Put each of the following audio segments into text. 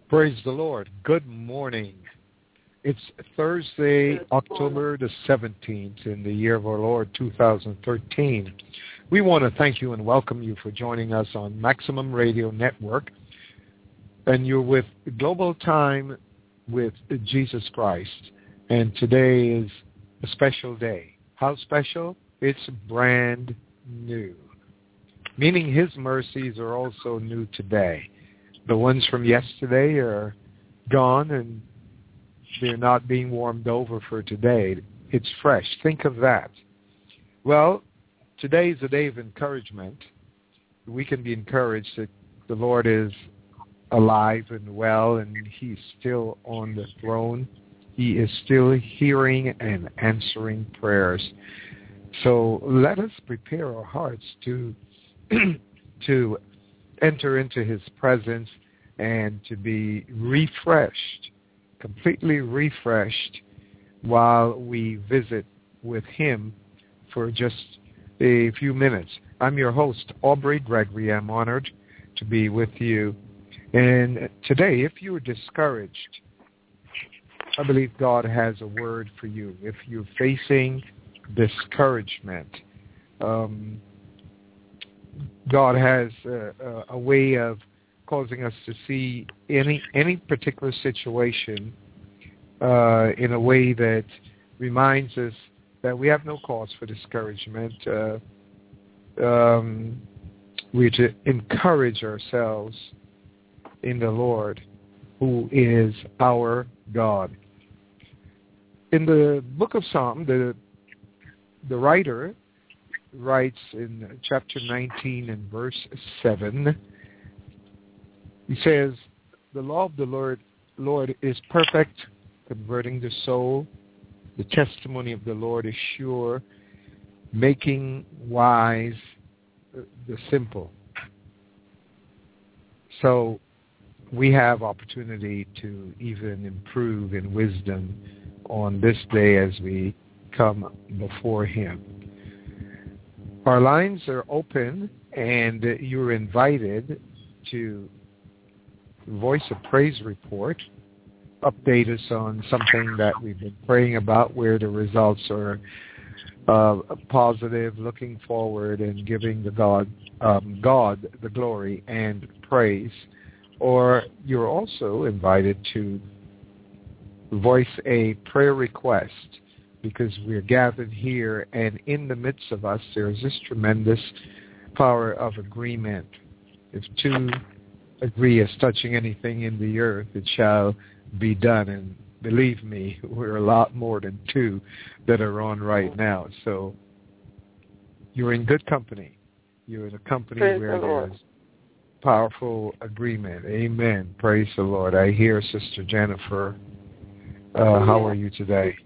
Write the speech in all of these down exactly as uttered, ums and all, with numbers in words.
Praise the Lord. Good morning. It's Thursday, October the seventeenth in the year of our Lord, two thousand thirteen. We want to thank you and welcome you for joining us on Maximum Radio Network. And you're with Global Time with Jesus Christ. And today is a special day. How special? It's brand new. Meaning his mercies are also new today. The ones from yesterday are gone and they're not being warmed over for today. It's fresh. Think of that. Well, today is a day of encouragement. We can be encouraged that the Lord is alive and well and he's still on the throne. He is still hearing and answering prayers. So let us prepare our hearts to to enter into his presence and to be refreshed, completely refreshed while we visit with him for just a few minutes. I'm your host, Aubrey Gregory. I'm honored to be with you. And today, if you're discouraged, I believe God has a word for you. If you're facing discouragement, um, God has a, a way of causing us to see any any particular situation uh, in a way that reminds us that we have no cause for discouragement. Uh, um, we're to encourage ourselves in the Lord, who is our God. In the book of Psalm, the the writer writes in chapter nineteen and verse seven, he says, the law of the Lord, Lord is perfect, converting the soul. The testimony of the Lord is sure, making wise the simple. So we have opportunity to even improve in wisdom on this day as we come before him. Our lines are open, and you're invited to voice a praise report, update us on something that we've been praying about where the results are uh, positive, looking forward and giving the God, um, God the glory and praise. Or you're also invited to voice a prayer request, because we're gathered here, and in the midst of us there is this tremendous power of agreement. If two agree as touching anything in the earth, it shall be done. And believe me, we're a lot more than two that are on right now. So you're in good company. You're in a company Praise where the there's powerful agreement. Amen. Praise the Lord. I hear Sister Jennifer. Uh, how are you today?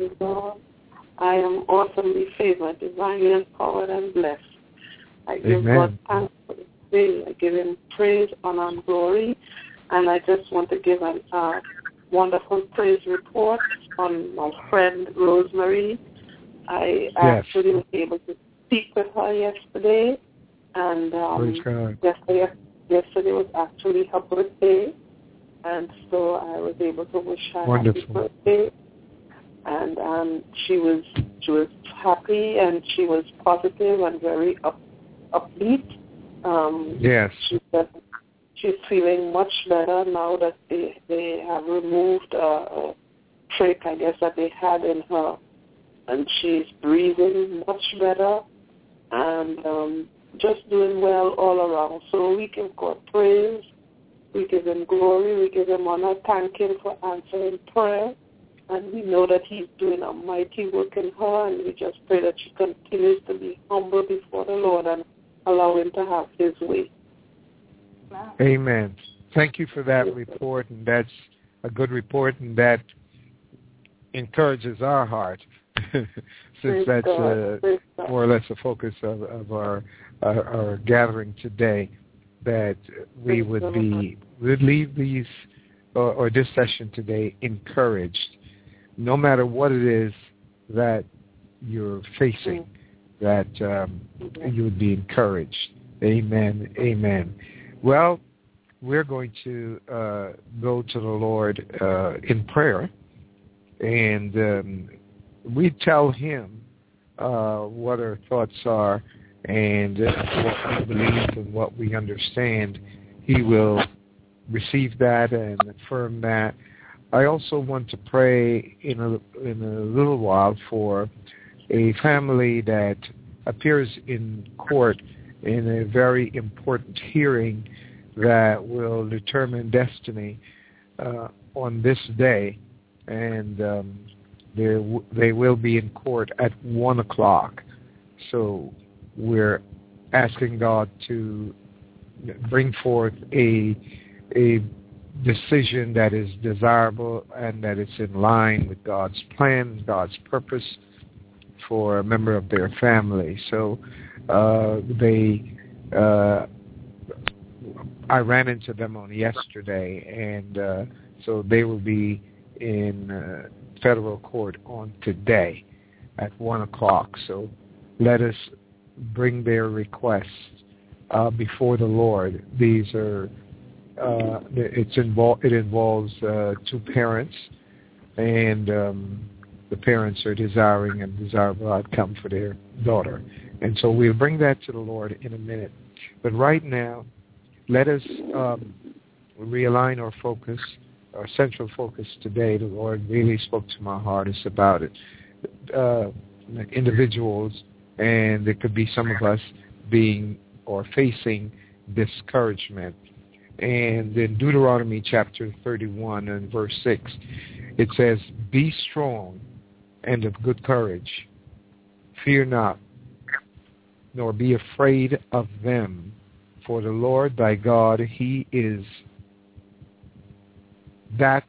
I am awesomely favored, divinely empowered, and blessed. I give Amen. God thanks for this day. I give him praise, honor, and glory. And I just want to give a uh, wonderful praise report on my friend Rosemary. I yes. actually was able to speak with her yesterday. And um, Praise God. yesterday, yesterday was actually her birthday. And so I was able to wish her Wonderful. happy birthday. And um, she was she was happy, and she was positive and very up, upbeat. Um, yes. She said she's feeling much better now that they they have removed a, a trick, I guess, that they had in her, and she's breathing much better and um, just doing well all around. So we give God praise, we give him glory, we give him honor, thank him for answering prayer. And we know that he's doing a mighty work in her, and we just pray that she continues to be humble before the Lord and allow him to have his way. Amen. Thank you for that report, and that's a good report, and that encourages our heart, since Praise that's uh, more or less the focus of, of our, our our gathering today, that we would be, would leave these, or, or this session today encouraged, no matter what it is that you're facing, that um, you would be encouraged. Amen. Amen. Well, we're going to uh, go to the Lord uh, in prayer, and um, we tell him uh, what our thoughts are and uh, what we believe and what we understand. He will receive that and affirm that. I also want to pray in a, in a little while for a family that appears in court in a very important hearing that will determine destiny uh, on this day, and um, w- they will be in court at one o'clock. So we're asking God to bring forth a a decision that is desirable and that it's in line with God's plan, God's purpose for a member of their family. So uh, they. Uh, I ran into them on yesterday, and uh, so they will be in uh, federal court on today at one o'clock. So let us bring their requests uh, before the Lord. These are uh, it's invol- it involves uh, two parents, and um, the parents are desiring a desirable outcome for their daughter. And so we'll bring that to the Lord in a minute. But right now, let us um, realign our focus, our central focus today. The Lord really spoke to my heart. It's about it. Uh, individuals, and there could be some of us being or facing discouragement. And in Deuteronomy chapter thirty-one and verse six, it says, "Be strong and of good courage. Fear not, nor be afraid of them. For the Lord thy God, he is that,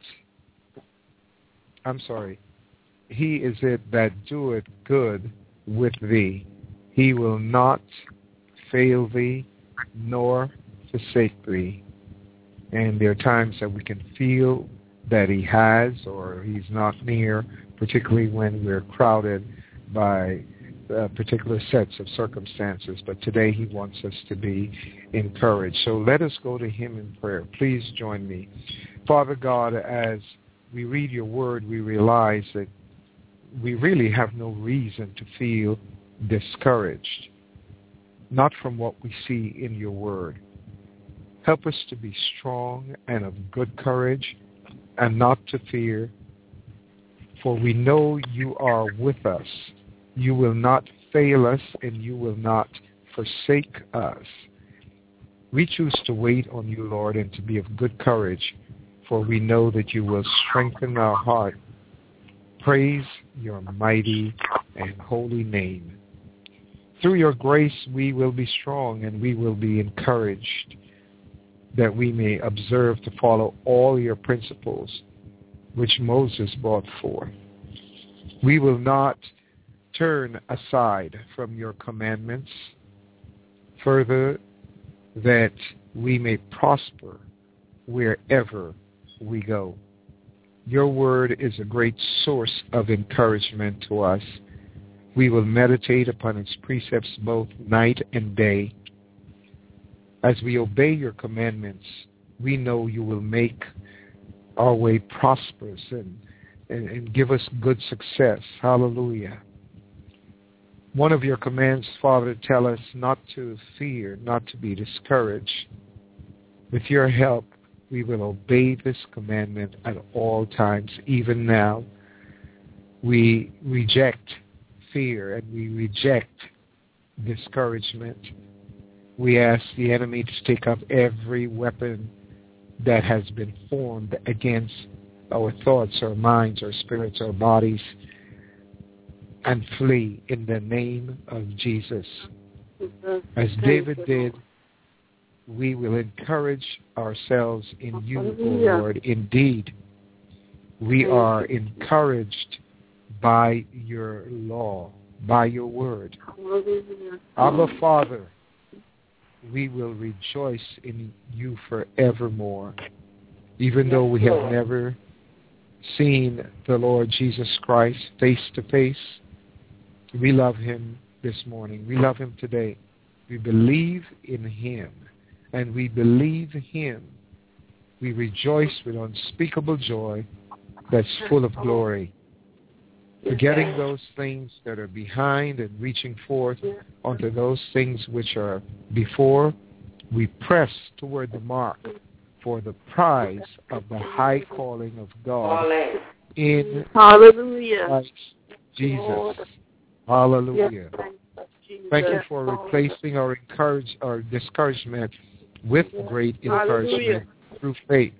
I'm sorry, he is it that doeth good with thee. He will not fail thee, nor forsake thee." And there are times that we can feel that he has or he's not near, particularly when we're crowded by Uh, particular sets of circumstances, but today he wants us to be encouraged. So let us go to him in prayer. Please join me. Father God, as we read your word, we realize that we really have no reason to feel discouraged, not from what we see in your word. Help us to be strong and of good courage and not to fear, for we know you are with us. You will not fail us, and you will not forsake us. We choose to wait on you, Lord, and to be of good courage, for we know that you will strengthen our heart. Praise your mighty and holy name. Through your grace, we will be strong, and we will be encouraged, that we may observe to follow all your principles, which Moses brought forth. We will not turn aside from your commandments, further that we may prosper wherever we go. Your word is a great source of encouragement to us. We will meditate upon its precepts both night and day. As we obey your commandments, we know you will make our way prosperous and, and, and give us good success. Hallelujah. One of your commands, Father, tell us not to fear, not to be discouraged. With your help, we will obey this commandment at all times. Even now, we reject fear and we reject discouragement. We ask the enemy to take up every weapon that has been formed against our thoughts, our minds, our spirits, our bodies, and flee in the name of Jesus. As David did, we will encourage ourselves in you, O Lord. Indeed, we are encouraged by your law, by your word. Abba, Father, we will rejoice in you forevermore. Even though we have never seen the Lord Jesus Christ face to face, we love him this morning. We love him today. We believe in him, and we believe him we rejoice with unspeakable joy that's full of glory, forgetting those things that are behind and reaching forth onto those things which are before. We press toward the mark for the prize of the high calling of God in Hallelujah. Christ Jesus. Hallelujah. Thank you for replacing our encourage our discouragement with great encouragement through faith.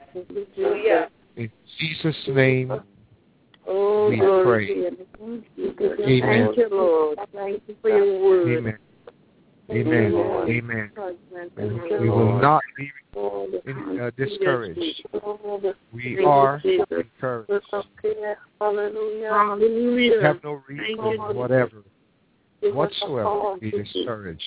In Jesus' name we pray. Amen. Thank you, Lord. Thank you for your word. Amen. Amen. Amen. We will not be in, uh, discouraged. We are encouraged. Hallelujah. We have no reason whatever, whatsoever, to be discouraged.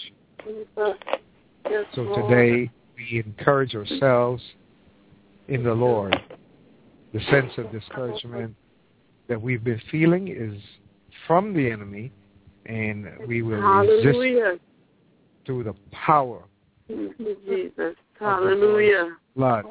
So today we encourage ourselves in the Lord. The sense of discouragement that we've been feeling is from the enemy, and we will Hallelujah. resist through the power Jesus. Hallelujah. blood.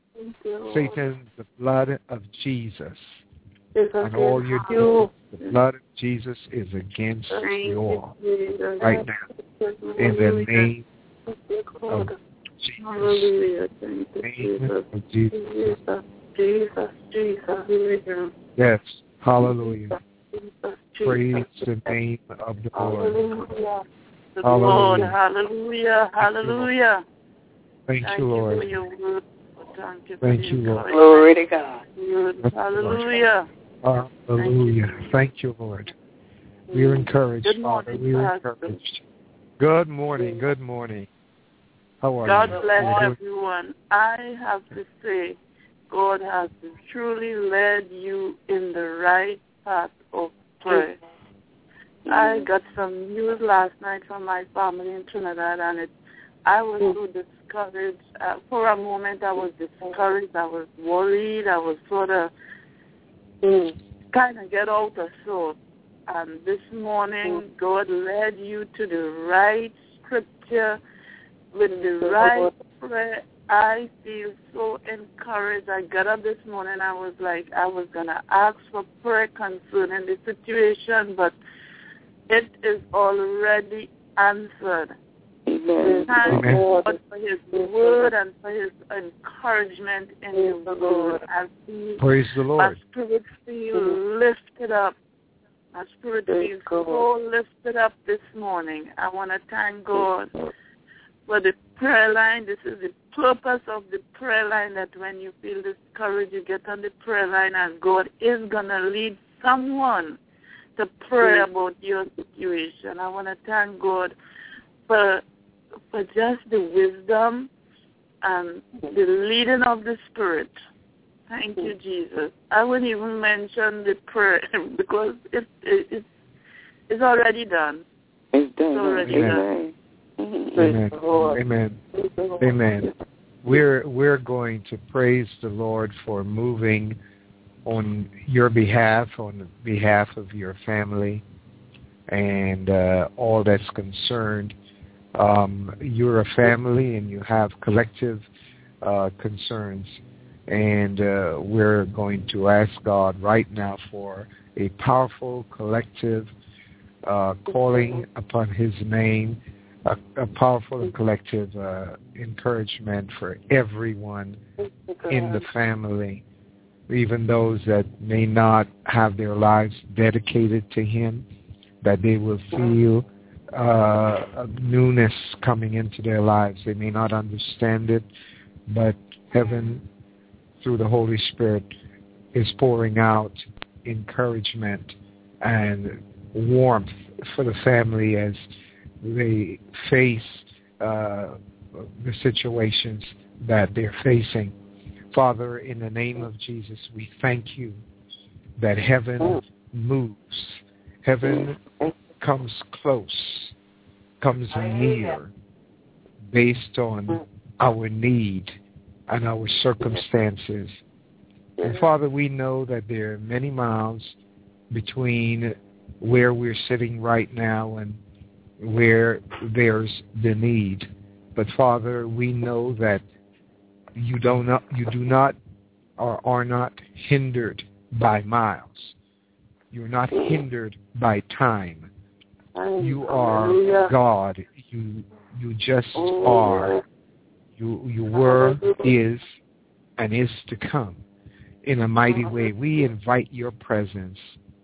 Satan, the blood of Jesus. And all you do, the blood of Jesus is against you all right now. In the name of Jesus. Hallelujah. Thank you, Name of Jesus. Jesus. Jesus, Jesus. Hallelujah. Yes. Hallelujah. Jesus, Praise the name of the Lord. Hallelujah. The Hallelujah. Lord. Hallelujah. Hallelujah. Thank Thank you, you Lord. for your word. Thank you for Thank the you, Lord. encouragement. Glory to God. Good. Hallelujah. Hallelujah. Thank you, Lord. We are encouraged, Good Father. morning, We are Pastor. encouraged. Good morning. Good morning. How are God you? bless You're doing- everyone. I have to say, God has truly led you in the right path of prayer. I got some news last night from my family in Trinidad, and it, I was so discouraged. Uh, for a moment, I was discouraged. I was worried. I was sort of mm, kind of get out of sorts. And this morning, God led you to the right scripture with the right prayer. I feel so encouraged. I got up this morning. I was like, I was going to ask for prayer concerning the situation, but it is already answered. Amen. Thank Amen. God for his word and for his encouragement in his word. I feel Praise the my Lord. spirit feel lifted up. My spirit feels so lifted up this morning. I want to thank God for the prayer line. This is the purpose of the prayer line, that when you feel discouraged, you get on the prayer line, and God is going to lead someone to pray about your situation. I want to thank God for, for just the wisdom and the leading of the Spirit. Thank you, Jesus. I wouldn't even mention the prayer because it, it, it, it's already done. It's done. It's already Amen. done. Amen. Amen. Amen. We're we're going to praise the Lord for moving on your behalf, on behalf of your family, and uh, all that's concerned. Um, you're a family, and you have collective uh, concerns, and uh, we're going to ask God right now for a powerful collective uh, calling upon His name. A, a powerful and collective uh, encouragement for everyone in the family, even those that may not have their lives dedicated to Him, that they will feel uh, a newness coming into their lives. They may not understand it, but heaven, through the Holy Spirit, is pouring out encouragement and warmth for the family as they face uh, the situations that they're facing. Father, in the name of Jesus, we thank you that heaven moves. Heaven comes close, comes near, based on our need and our circumstances. And Father, we know that there are many miles between where we're sitting right now and where there's the need. But Father, we know that You do not, you do not or are not hindered by miles. You're not hindered by time. You are God. You you just are. You you were, is, and is to come in a mighty way. We invite your presence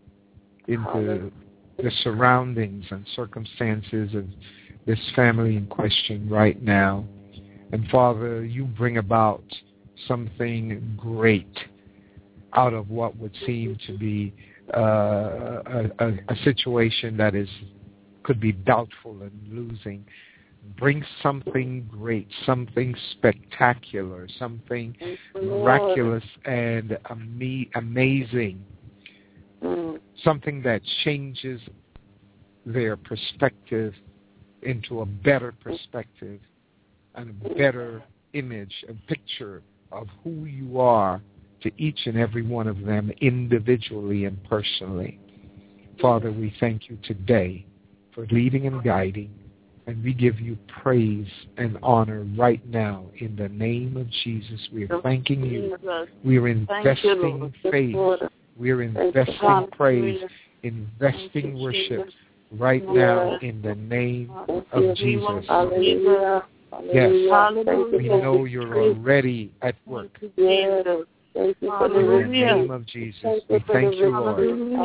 into the surroundings and circumstances of this family in question right now. And Father, you bring about something great out of what would seem to be uh, a, a, a situation that is could be doubtful and losing. Bring something great, something spectacular, something miraculous and ama- amazing, something that changes their perspective into a better perspective and a better image and picture of who you are to each and every one of them individually and personally. Father, we thank you today for leading and guiding, and we give you praise and honor right now in the name of Jesus. We are thanking you. We are investing faith. We are investing praise, investing worship right now in the name of Jesus. Yes, we know you're already at work. In the name of Jesus, we thank you, Lord.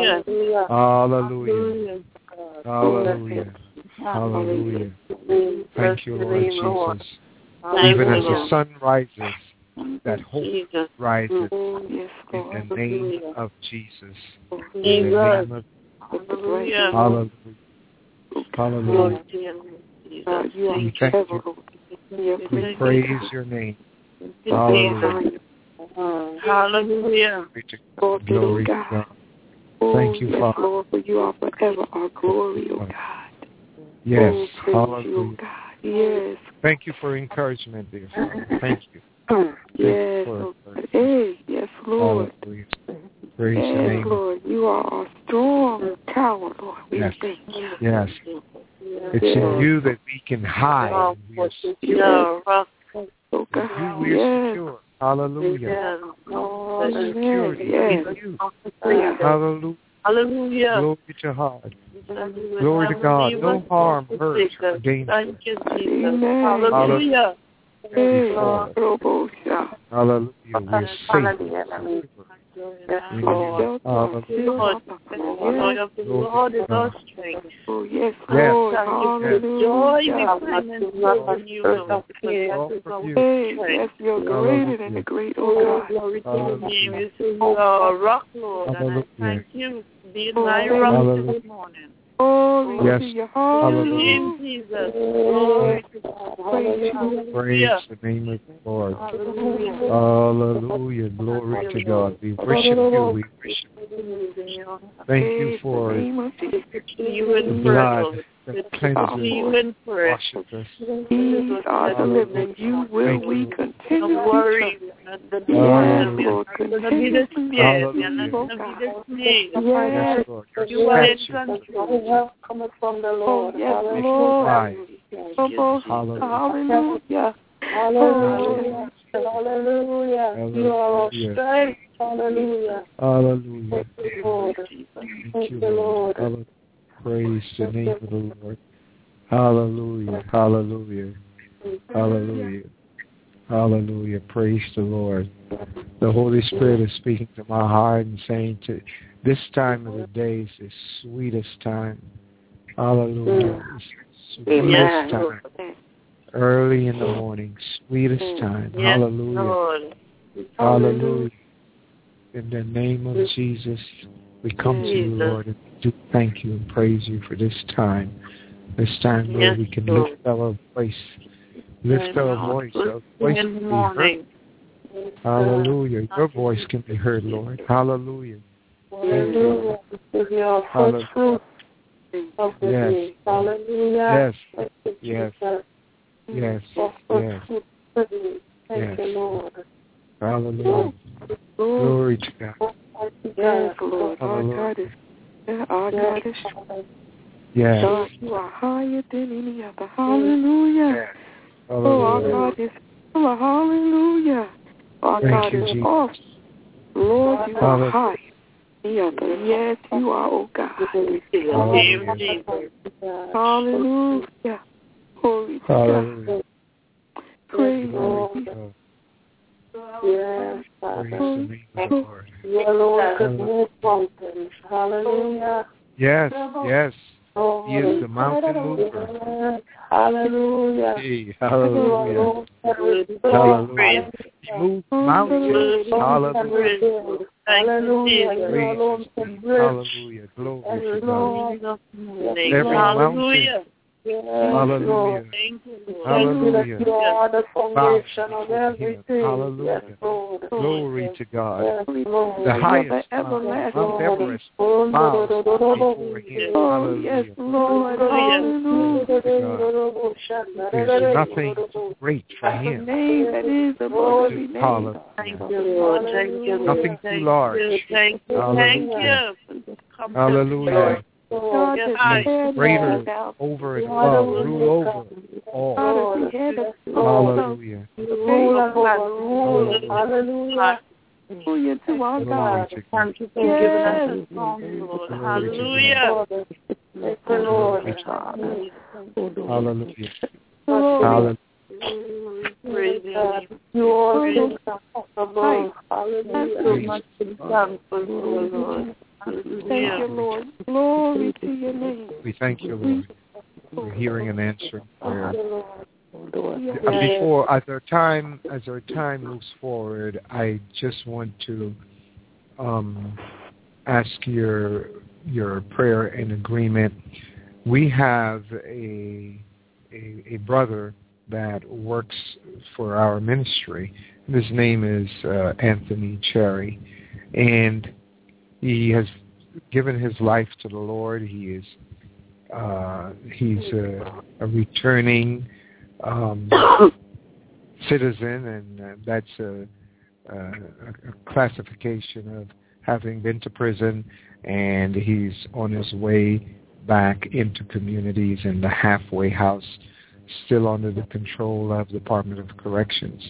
Hallelujah. Hallelujah. Hallelujah. Thank you, Lord Jesus. Even as the sun rises, that hope rises in the name of Jesus. In the name of Hallelujah. Hallelujah. We thank you. We praise your name. Hallelujah. Hallelujah. Glory to God. Thank you, Father. Lord, for you are forever our glory, O God. Yes. Oh, Hallelujah. Yes. Thank you for encouragement, dear Father. Thank you. Yes, oh God. Hey, yes, Lord. Hallelujah. Praise yes, your name. Lord. You are our strong tower, Lord. We yes. thank you. Yes. It's yes. in you that we can hide. We are secure. Oh God. You, we are yes. secure. Hallelujah. Yes. Oh, security yes. in you. Hallelujah. Hallelujah. Glory to God. Glory to God. No harm, hurt, or danger. Thank you, Jesus. Amen. Hallelujah. Hey, Hallelujah. Hallelujah. We're safe. Yes, Lord. Lord, the Lord is our strength. Oh, yes, Lord. Thank you for joy we find in you, Lord. Hey, yes, you're greater than the great, oh God. Glory to your name. You say you are a rock, Lord, and I thank you for being my rock this morning. Glory yes. to your hallelujah. Jesus. Glory to God. Praise the name of the Lord. Hallelujah. Hallelujah. Glory to God. We worship you. We worship you. Thank you for the blood that cleanses, washes us. These are the living. You will we continue to worry. Yes, Lord. Continue to Yes, Lord. You are in control. Help coming from the Lord. Yes, Lord. Hallelujah. Hallelujah. Hallelujah. You are our strength. Hallelujah. Hallelujah. Thank you, Lord. Thank you, Lord. Hallelujah. Praise the name of the Lord. Hallelujah. Hallelujah. Hallelujah. Hallelujah. Praise the Lord. The Holy Spirit is speaking to my heart and saying to this time of the day is the sweetest time. Hallelujah. It's the sweetest time. Early in the morning, sweetest time. Hallelujah. Hallelujah. In the name of Jesus, we come to you, Lord, and do thank you and praise you for this time. This time, Lord, we can lift our voice. Lift our voice. Our voice can be heard. Hallelujah. Your voice can be heard, Lord. Hallelujah. Hallelujah. Hallelujah. Yes. Hallelujah. Yes. Yes. Yes. Thank you, Lord. Hallelujah. Glory to God. Yes, Lord. Our God is, our God is yes. God, you are higher than any other. Hallelujah. Yes. Oh, our God is Hallelujah. Our Thank God you, is Jesus. awesome. Lord, you Hallelujah. are high. Yes, you are, oh God. Hallelujah. Hallelujah. Holy Hallelujah. God. Praise Glory to you. God. Yes, Praise Father. the name of the Lord. Your Lord could move mountains. Hallelujah. Yes, yes. Oh, He is the mountain mover. hallelujah. Hey, hallelujah. Hallelujah. He moves mountains. Hallelujah. Hallelujah. You Praise alone His can name. bridge Hallelujah. Glory to God. every Every mountain. Yes, Hallelujah. Lord. Thank you, Lord. Thank you that Hallelujah. you are the Bow foundation of before Him. everything. Hallelujah. Yes, Lord. Glory to God. Yes, Lord. The highest the mountain, everlasting Mount Everest, bows before Him. Oh, yes, Hallelujah. Lord. Hallelujah. There's nothing too great for The Him. name that is above every name. Hallelujah. Thank you, Lord. Thank you, Lord. Nothing too Thank large. you. Thank you. Thank Hallelujah. you. Come Hallelujah. God Yes, has I- had Greater down. over and above, rule over all. God has had us. Hallelujah. Rule and overrule. Hallelujah. Hallelujah to our Glory God. to God. Thank you for giving us a song, Lord. Hallelujah. Thank you, Lord. Hallelujah. Glory. Hallelujah. Praise your name. You are impossible. Hallelujah. So much to be thankful for, Lord. Thank you, Hallelujah. Lord. Glory to your name. We thank you, Lord, for hearing and answering prayer. Yes. Uh, Before, as our time as our time moves forward, I just want to um, ask your your prayer and agreement. We have a, a a brother that works for our ministry. His name is uh, Anthony Cherry, and he has given his life to the Lord. He is uh, he's a, a returning um, citizen, and uh, that's a, a, a classification of having been to prison, and he's on his way back into communities in the halfway house, still under the control of the Department of Corrections.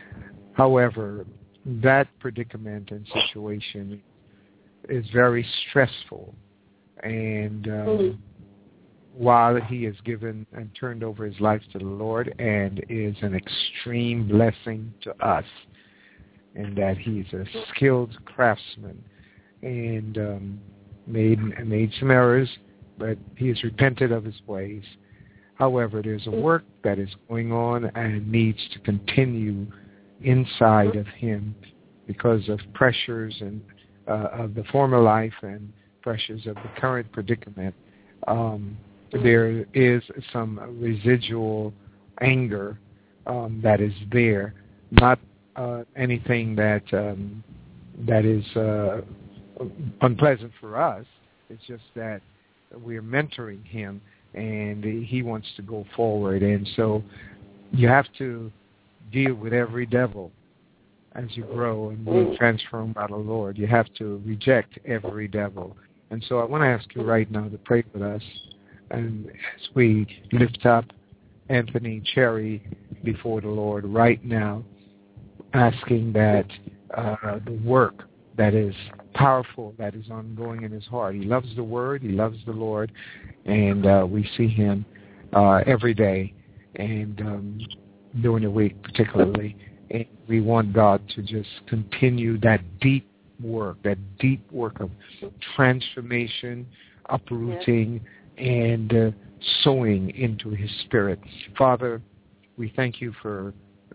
However, that predicament and situation is very stressful, and um, mm-hmm. while he has given and turned over his life to the Lord and is an extreme blessing to us, and that he's a skilled craftsman and um, made made some errors, but he has repented of his ways. However, there's a work that is going on and needs to continue inside of him because of pressures and uh, of the former life and pressures of the current predicament. Um, there is some residual anger um, that is there, not uh, anything that um, that is uh, unpleasant for us. It's just that we're mentoring him, and he wants to go forward. And so you have to deal with every devil as you grow and be transformed by the Lord. You have to reject every devil. And so I want to ask you right now to pray with us, and as we lift up Anthony Cherry before the Lord right now, asking that uh, the work that is powerful, that is ongoing in his heart. He loves the Word, he loves the Lord, and uh, we see him uh, every day, and um, during the week particularly. And we want God to just continue that deep work, that deep work of transformation, uprooting, and uh, sowing into his spirit. Father, we thank you for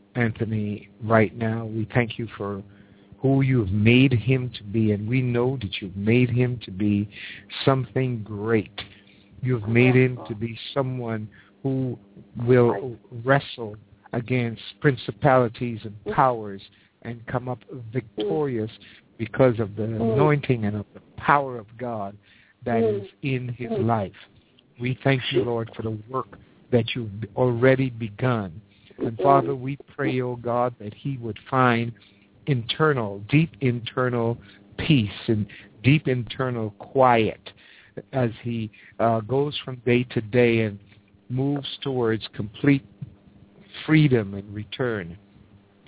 Anthony right now. We thank you for who you've made him to be, and we know that you've made him to be something great. You've made him to be someone who will wrestle against principalities and powers and come up victorious because of the anointing and of the power of God that is in his life. We thank you, Lord, for the work that you've already begun. And Father, we pray, oh God, that he would find internal, deep internal peace and deep internal quiet as he uh, goes from day to day and moves towards complete freedom and return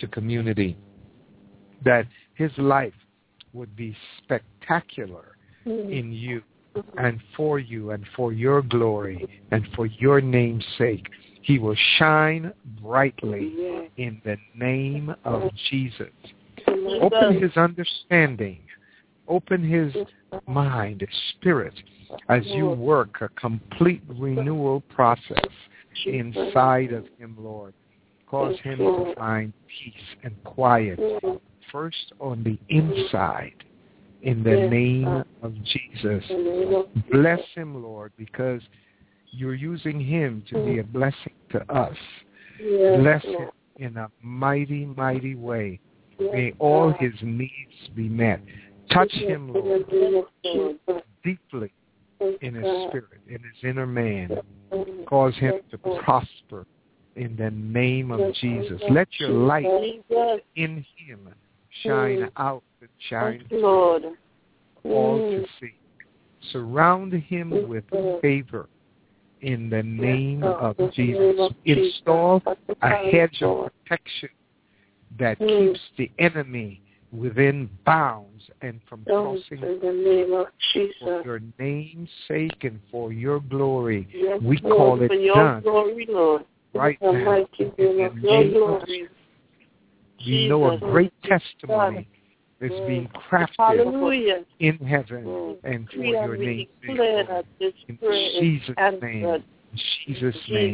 to community, that his life would be spectacular mm-hmm. in you and for you and for your glory and for your name's sake. He will shine brightly yeah. in the name of Jesus. Open his understanding. Open his mind, his spirit, as you work a complete renewal process inside of him, Lord. Cause him to find peace and quiet, first on the inside, in the name of Jesus. Bless him, Lord, because you're using him to be a blessing to us. Bless him in a mighty, mighty way. May all his needs be met. Touch him, Lord, deeply in his spirit, in his inner man. Cause him to prosper in the name of Jesus. Let your light in him shine out and shine Lord, all to see. Surround him with favor in the name of Jesus. Install a hedge of protection that keeps the enemy within bounds and from crossing. For your name's sake and for your glory, we call it done right now. In the name of Jesus. We know a great testimony is being crafted Hallelujah. In heaven and for we your name's sake. In Jesus' name. In Jesus' name.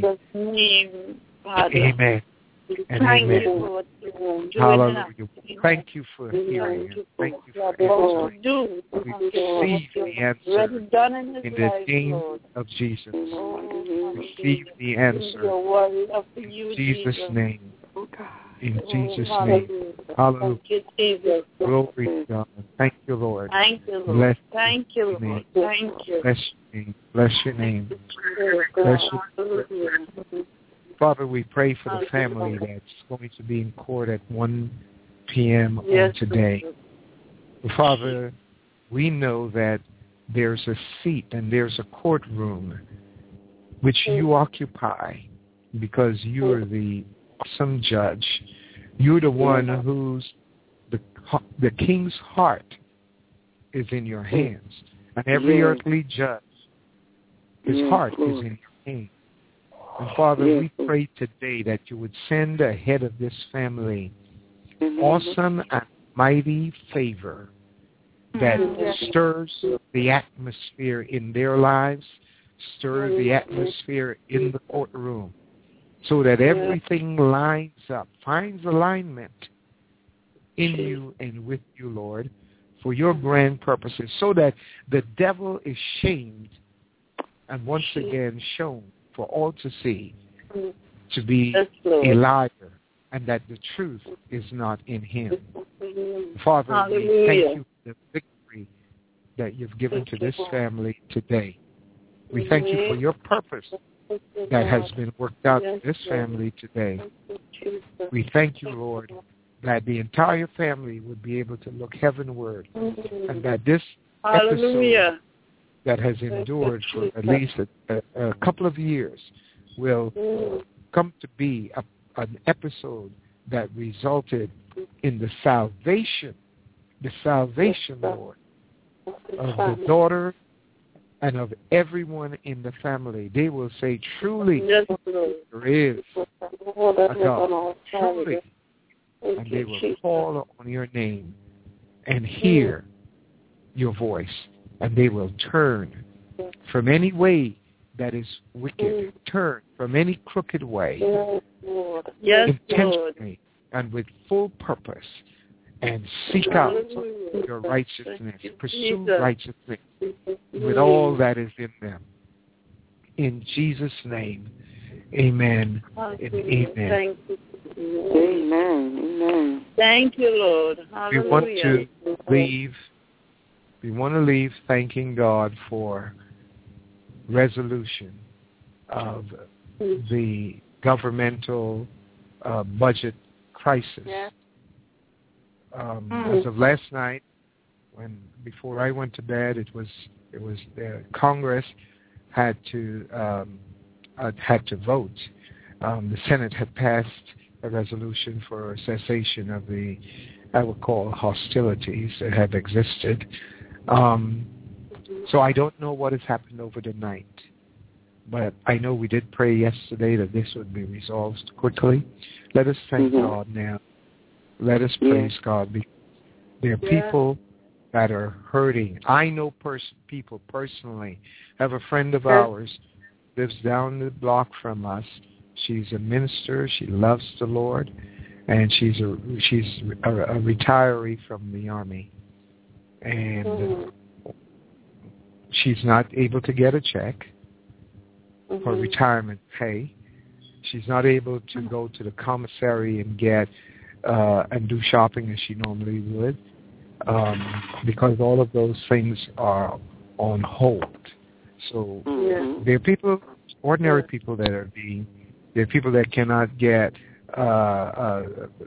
Amen. And amen. You, hallelujah. Thank you for hearing it. Thank you for answering. We receive the answer in the name of Jesus. Receive the answer in Jesus' name. In Jesus' name. Hallelujah. Glory to God. Thank you, Lord. Thank you, Lord. Bless Thank you, Lord. Thank you. Bless your name. Bless your name. Bless your name. Father, we pray for the family that's going to be in court at one p.m. yes, on today. Father, we know that there's a seat and there's a courtroom which you occupy because you are the awesome judge. You're the one whose the, the king's heart is in your hands. And every earthly judge, his heart is in your hands. And Father, we pray today that you would send ahead of this family awesome and mighty favor that stirs the atmosphere in their lives, stirs the atmosphere in the courtroom, so that everything lines up, finds alignment in you and with you, Lord, for your grand purposes, so that the devil is shamed and once again shown for all to see to be a liar and that the truth is not in him. Father, Hallelujah. We thank you for the victory that you've given to this family today. We thank you for your purpose that has been worked out in this family today. We thank you, Lord, that the entire family would be able to look heavenward and that this Hallelujah. episode that has endured for at least a, a, a couple of years will come to be a, an episode that resulted in the salvation, the salvation, Lord, of the daughter and of everyone in the family. They will say, truly, there is a God, truly, and they will call on your name and hear your voice. And they will turn from any way that is wicked, turn from any crooked way, yes, intentionally Lord. And with full purpose, and seek out your righteousness, pursue righteousness with all that is in them. In Jesus' name, amen and amen. Amen. Amen. Thank you, Lord. Hallelujah. We want to leave. We want to leave thanking God for resolution of the governmental uh, budget crisis. Yeah. Um, mm. As of last night, when before I went to bed, it was it was the Congress had to um, uh, had to vote. Um, the Senate had passed a resolution for a cessation of the, I would call, hostilities that have existed. Um, so I don't know what has happened over the night, but I know we did pray yesterday that this would be resolved quickly. Let us thank mm-hmm. God now. Let us praise yeah. God, because there are yeah. people that are hurting. I know pers- people personally. I have a friend of ours, lives down the block from us. She's a minister. She loves the Lord, and she's a she's a, a retiree from the Army, and mm-hmm. she's not able to get a check mm-hmm. for retirement pay. She's not able to go to the commissary and get uh, and do shopping as she normally would, um, because all of those things are on hold. So yeah. there are people, ordinary people that are being. There are people that cannot get uh, uh,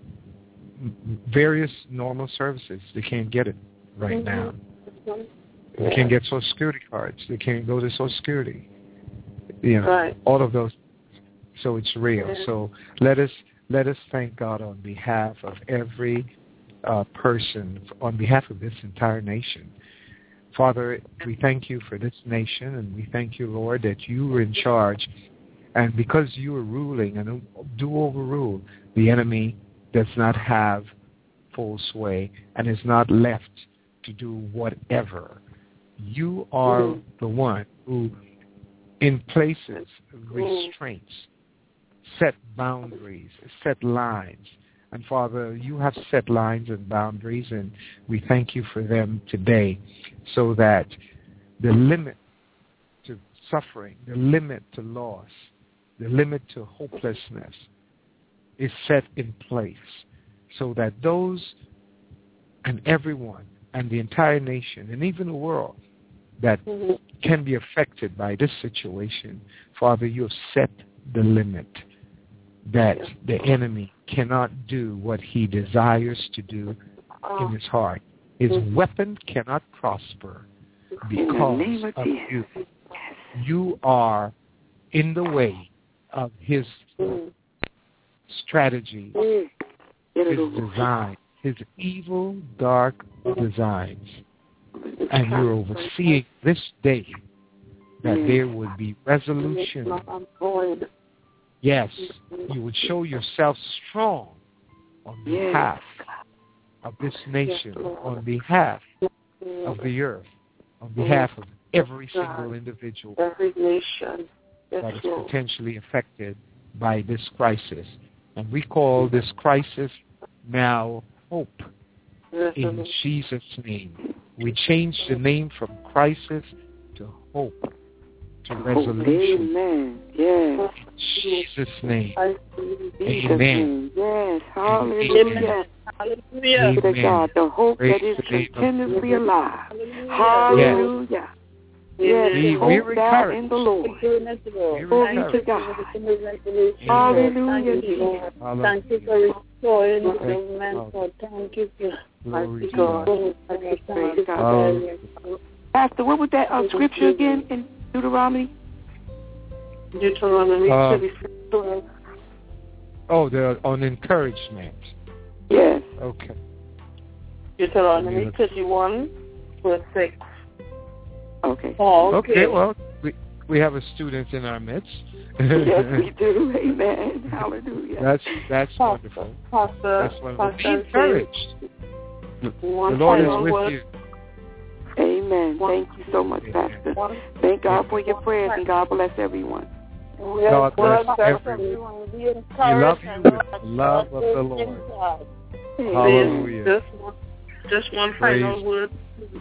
various normal services. They can't get it right mm-hmm. now. They yeah. can't get Social Security cards. They can't go to Social Security. You know, right. all of those. So it's real. Yeah. So let us let us thank God on behalf of every uh, person, on behalf of this entire nation. Father, we thank you for this nation, and we thank you, Lord, that you are in charge. And because you are ruling and do overrule, the enemy does not have full sway and is not left to do whatever. You are mm-hmm. the one who, in places, restraints, set boundaries, set lines. And Father, you have set lines and boundaries, and we thank you for them today, so that the limit to suffering, the limit to loss, the limit to hopelessness is set in place, so that those and everyone and the entire nation and even the world that mm-hmm. can be affected by this situation, Father, you have set the limit that the enemy cannot do what he desires to do in his heart. His mm-hmm. weapon cannot prosper because of, of you. You are in the way of his mm. strategy, mm. his design, his evil, dark designs. And you're overseeing this day that mm. there would be resolution. Yes, you would show yourself strong on behalf of this nation, on behalf of the earth, on behalf of every single individual. Every nation. That is potentially affected by this crisis. And we call this crisis now hope in Jesus' name. We change the name from crisis to hope, to resolution. Amen. Yes. In Jesus' name. Amen. Yes. Hallelujah. Hallelujah. Amen. God, the hope Praise that is continuously alive. Hallelujah. Yes. Yes, we, hope we're that in the Lord. Glory to God. Hallelujah, Jesus. Thank you for restoring the mentor. Thank you for Glory God. Praise God. Pastor, what was that uh, scripture again in Deuteronomy? Deuteronomy. Uh, oh, the on encouragement. Yes. Okay. Deuteronomy thirty-one, verse six. Okay. Oh, okay. Okay, well, we, we have a student in our midst. Yes, we do. Amen. Hallelujah. That's that's Pastor, wonderful. Pastor, that's wonderful. Pastor, Be encouraged. The, the Lord is with word. you. Amen. Thank you so much, Pastor. Thank God for your prayers, and God bless everyone. God bless everyone. We love you with the love of the Lord. Hallelujah. Just one, just one final word.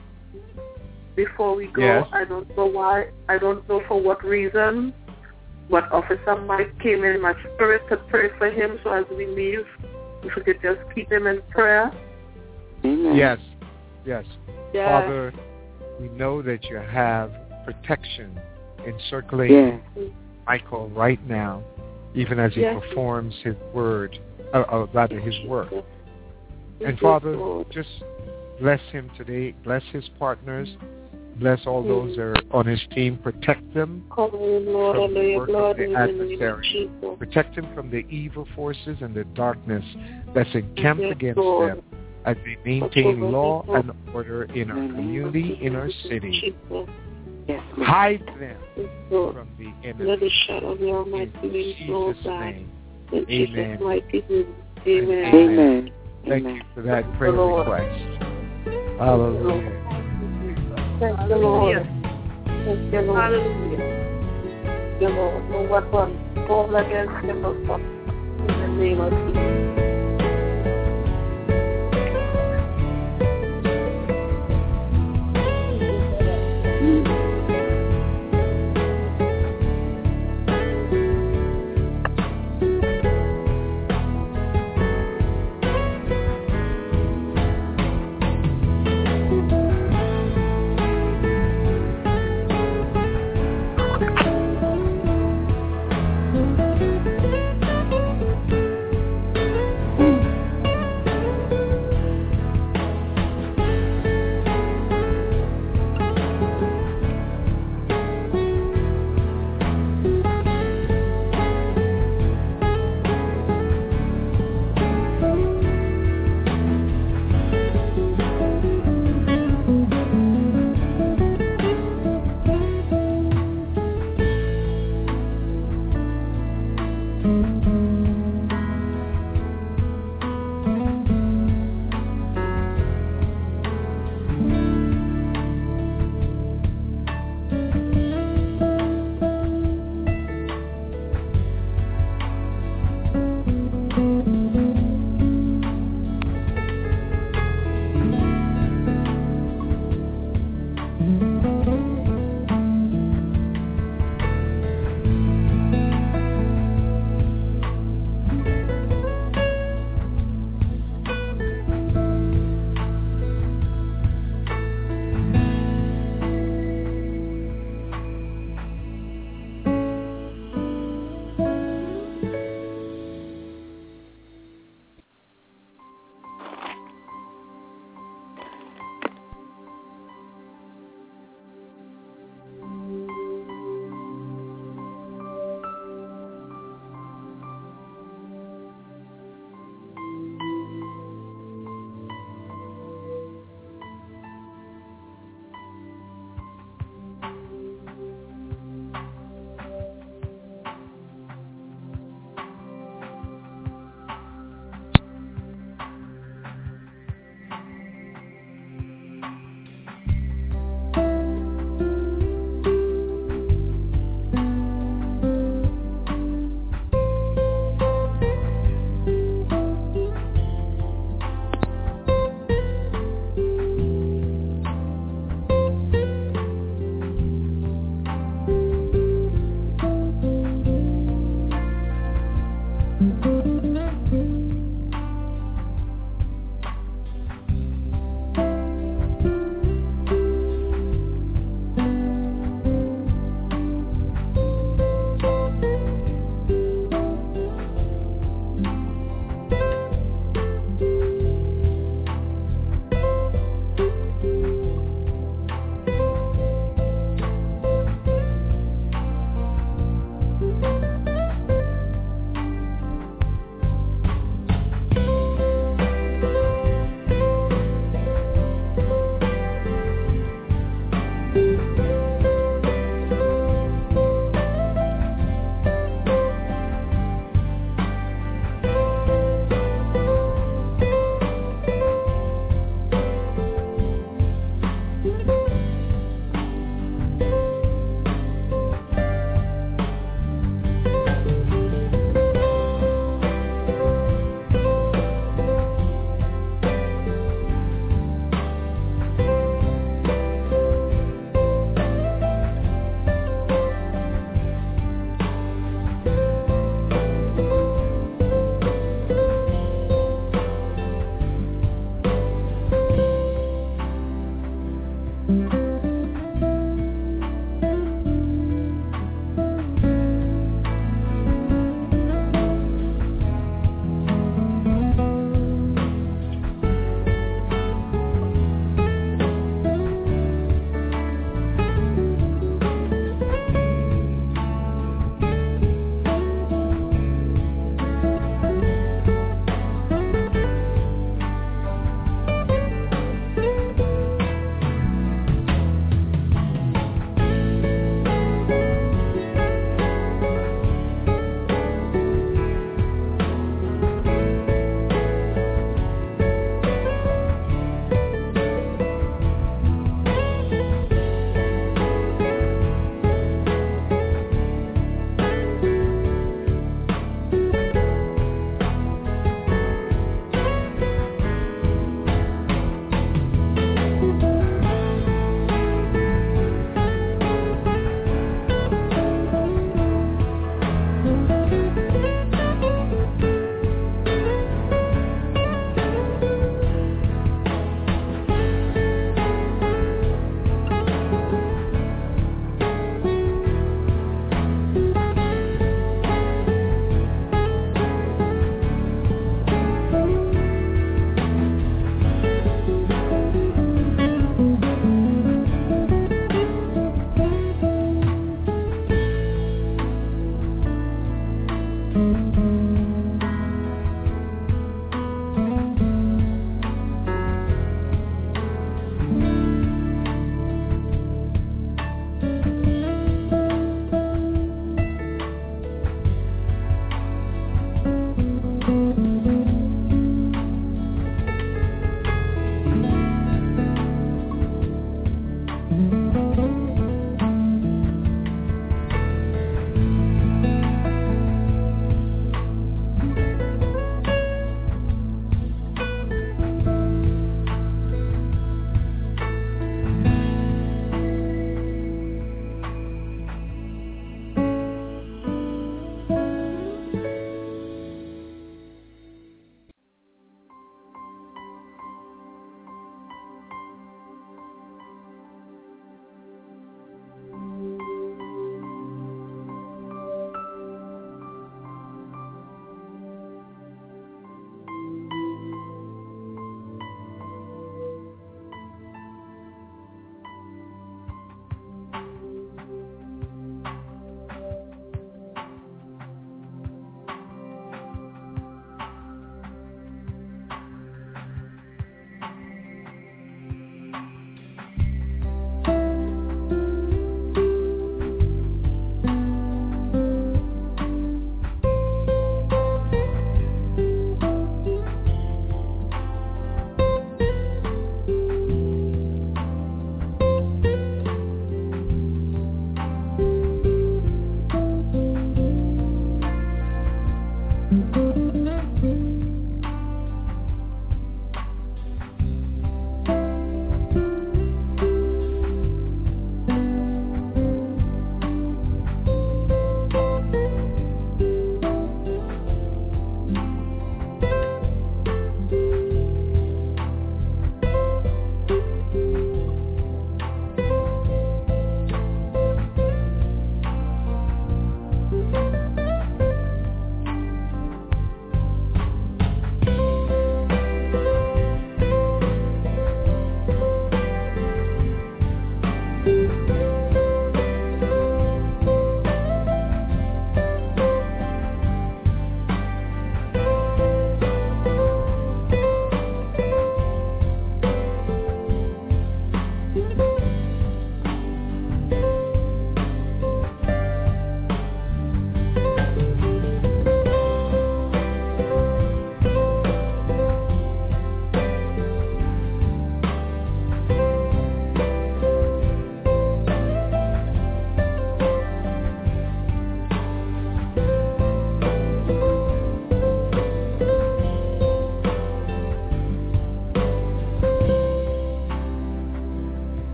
Before we go, yes. I don't know why, I don't know for what reason, but Officer Mike came in my spirit to pray for him, so as we leave, if we could just keep him in prayer. Amen. Yes, yes. yes. Father, we know that you have protection encircling yeah. Michael right now, even as he yes. performs his word, uh, uh, rather his work. And Father, just bless him today, bless his partners, Bless all those that are on his team. Protect them from the work of the adversary. Protect them from the evil forces and the darkness that's encamped against them as they maintain law and order in our community, in our city. Hide them from the enemy. In Jesus' name. Amen. Amen. Amen. Thank you for that prayer request. Hallelujah. Thank you, Lord. Thank you, Lord. Hallelujah. Thank you, Lord. No weapon formed against him, in the name of Jesus.